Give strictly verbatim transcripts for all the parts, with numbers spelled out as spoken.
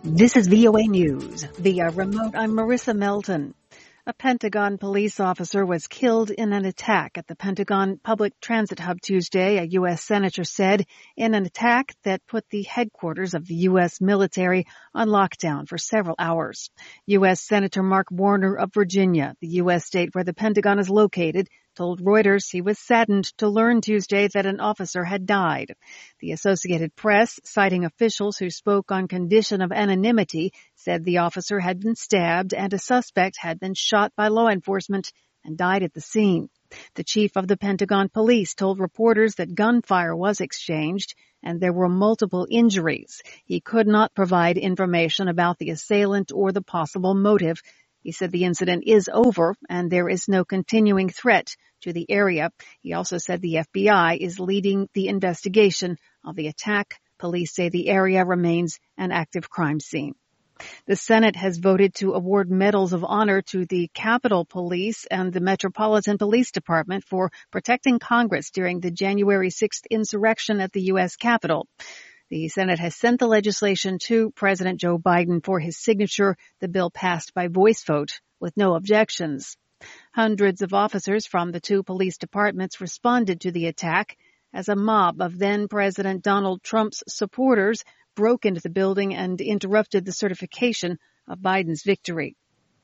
This is V O A News. Via remote, I'm Marissa Melton. A Pentagon police officer was killed in an attack at the Pentagon Public Transit Hub Tuesday, a U S senator said, in an attack that put the headquarters of the U S military on lockdown for several hours. U S Senator Mark Warner of Virginia, the U S state where the Pentagon is located, told Reuters he was saddened to learn Tuesday that an officer had died. The Associated Press, citing officials who spoke on condition of anonymity, said the officer had been stabbed and a suspect had been shot by law enforcement and died at the scene. The chief of the Pentagon Police told reporters that gunfire was exchanged and there were multiple injuries. He could not provide information about the assailant or the possible motive. He said the incident is over and there is no continuing threat to the area. He also said the F B I is leading the investigation of the attack. Police say the area remains an active crime scene. The Senate has voted to award medals of honor to the Capitol Police and the Metropolitan Police Department for protecting Congress during the January sixth insurrection at the U S Capitol. The Senate has sent the legislation to President Joe Biden for his signature. The bill passed by voice vote with no objections. Hundreds of officers from the two police departments responded to the attack as a mob of then-President Donald Trump's supporters broke into the building and interrupted the certification of Biden's victory.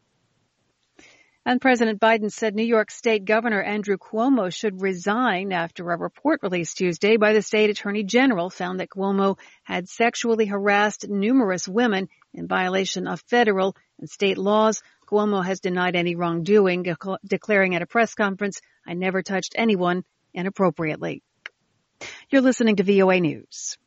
And President Biden said New York State Governor Andrew Cuomo should resign after a report released Tuesday by the state attorney general found that Cuomo had sexually harassed numerous women in violation of federal and state laws. Cuomo has denied any wrongdoing, declaring at a press conference, "I never touched anyone inappropriately." You're listening to V O A News.